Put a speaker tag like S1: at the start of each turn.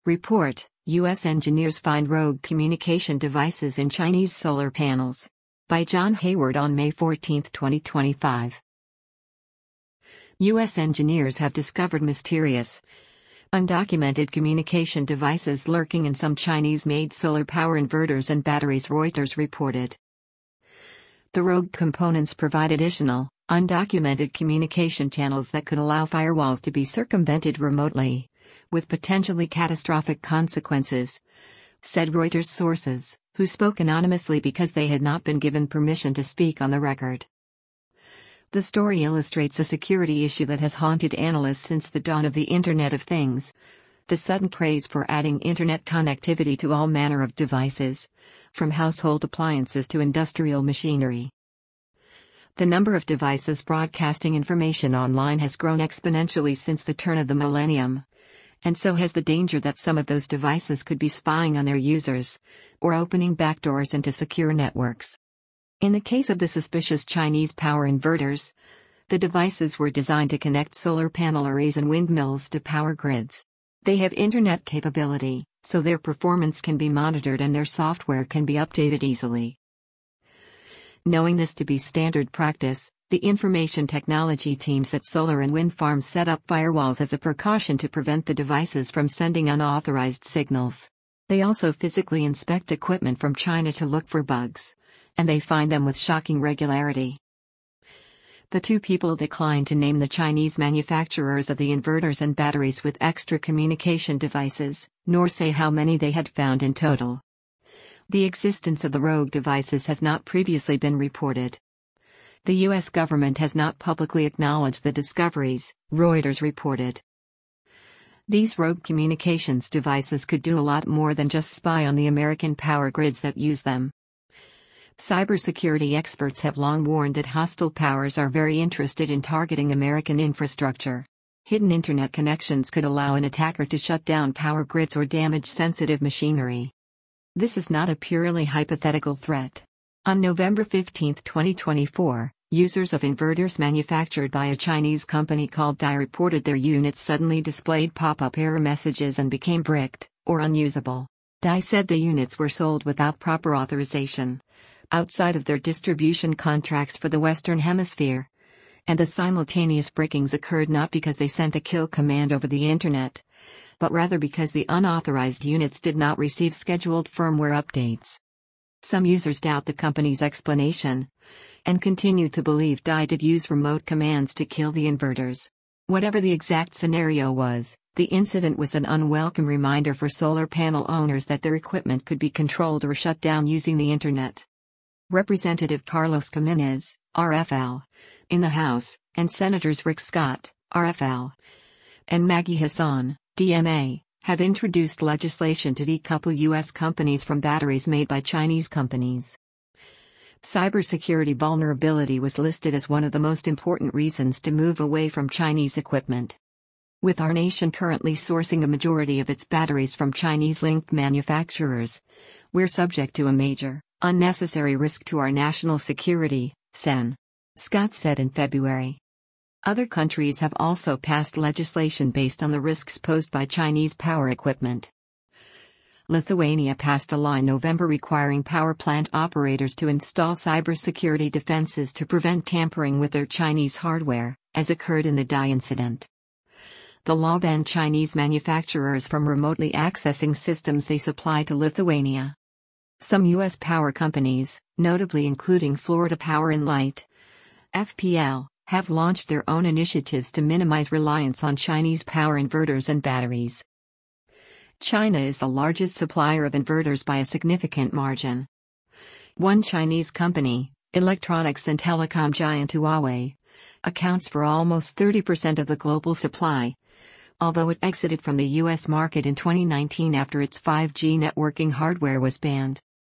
S1: Report: U.S. engineers find rogue communication devices in Chinese solar panels. By John Hayward on May 14, 2025. U.S. engineers have discovered mysterious, undocumented communication devices lurking in some Chinese-made solar power inverters and batteries, Reuters reported. The rogue components provide additional, undocumented communication channels that could allow firewalls to be circumvented remotely, with potentially catastrophic consequences, said Reuters sources, who spoke anonymously because they had not been given permission to speak on the record. The story illustrates a security issue that has haunted analysts since the dawn of the Internet of Things: the sudden craze for adding Internet connectivity to all manner of devices, from household appliances to industrial machinery. The number of devices broadcasting information online has grown exponentially since the turn of the millennium, and so has the danger that some of those devices could be spying on their users, or opening backdoors into secure networks. In the case of the suspicious Chinese power inverters, the devices were designed to connect solar panel arrays and windmills to power grids. They have internet capability, so their performance can be monitored and their software can be updated easily. Knowing this to be standard practice, the information technology teams at solar and wind farms set up firewalls as a precaution to prevent the devices from sending unauthorized signals. They also physically inspect equipment from China to look for bugs, and they find them with shocking regularity. The two people declined to name the Chinese manufacturers of the inverters and batteries with extra communication devices, nor say how many they had found in total. The existence of the rogue devices has not previously been reported. The U.S. government has not publicly acknowledged the discoveries, Reuters reported. These rogue communications devices could do a lot more than just spy on the American power grids that use them. Cybersecurity experts have long warned that hostile powers are very interested in targeting American infrastructure. Hidden internet connections could allow an attacker to shut down power grids or damage sensitive machinery. This is not a purely hypothetical threat. On November 15, 2024, users of inverters manufactured by a Chinese company called Dai reported their units suddenly displayed pop-up error messages and became bricked, or unusable. Dai said the units were sold without proper authorization, outside of their distribution contracts for the Western Hemisphere, and the simultaneous brickings occurred not because they sent a kill command over the internet, but rather because the unauthorized units did not receive scheduled firmware updates. Some users doubt the company's explanation, and continue to believe Dai did use remote commands to kill the inverters. Whatever the exact scenario was, the incident was an unwelcome reminder for solar panel owners that their equipment could be controlled or shut down using the internet. Representative Carlos Gimenez, RFL, in the House, and Senators Rick Scott, RFL, and Maggie Hassan, DMA, have introduced legislation to decouple U.S. companies from batteries made by Chinese companies. Cybersecurity vulnerability was listed as one of the most important reasons to move away from Chinese equipment. With our nation currently sourcing a majority of its batteries from Chinese-linked manufacturers, we're subject to a major, unnecessary risk to our national security, Sen. Scott said in February. Other countries have also passed legislation based on the risks posed by Chinese power equipment. Lithuania passed a law in November requiring power plant operators to install cybersecurity defenses to prevent tampering with their Chinese hardware, as occurred in the Dai incident. The law banned Chinese manufacturers from remotely accessing systems they supply to Lithuania. Some U.S. power companies, notably including Florida Power and Light, FPL, have launched their own initiatives to minimize reliance on Chinese power inverters and batteries. China is the largest supplier of inverters by a significant margin. One Chinese company, electronics and telecom giant Huawei, accounts for almost 30% of the global supply, although it exited from the U.S. market in 2019 after its 5G networking hardware was banned.